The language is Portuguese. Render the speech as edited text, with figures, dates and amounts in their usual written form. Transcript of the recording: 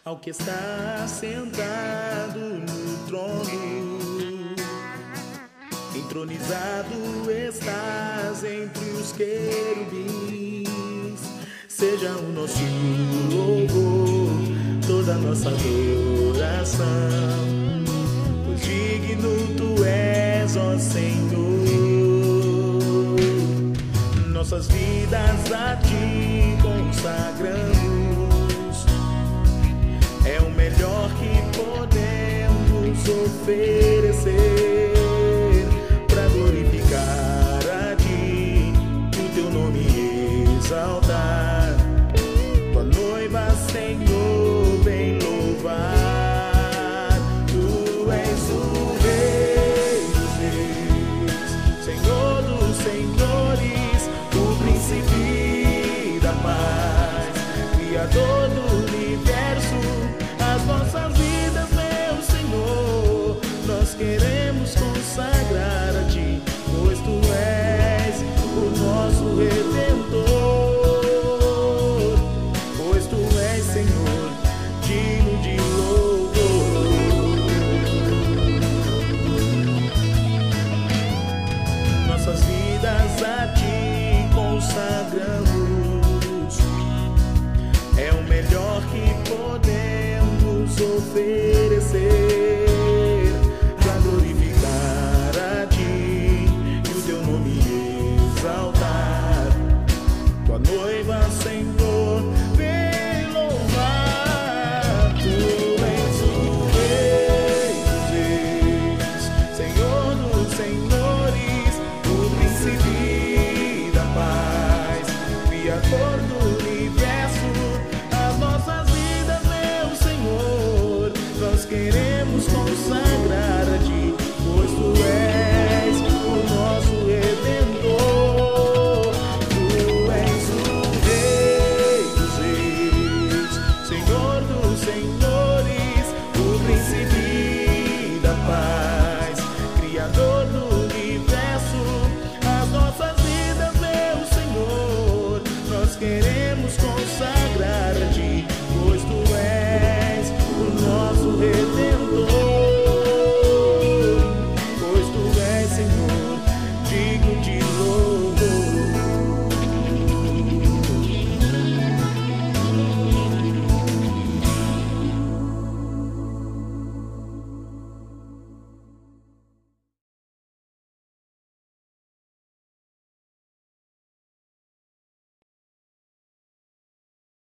ao que está sentado no trono. Entronizado estás entre os querubins. Seja o nosso louvor, toda a nossa adoração, pois digno tu és, ó Senhor. Nossas vidas a ti consagramos, é o melhor que podemos oferecer para glorificar a ti, o teu nome exaltar. Tua noiva, Senhor, vem louvar. Tu és o Rei dos reis, Senhor dos senhores, o príncipe da paz, Criador do universo. As nossas vidas, meu Senhor, nós queremos consagrar a ti, pois tu és o nosso Redentor.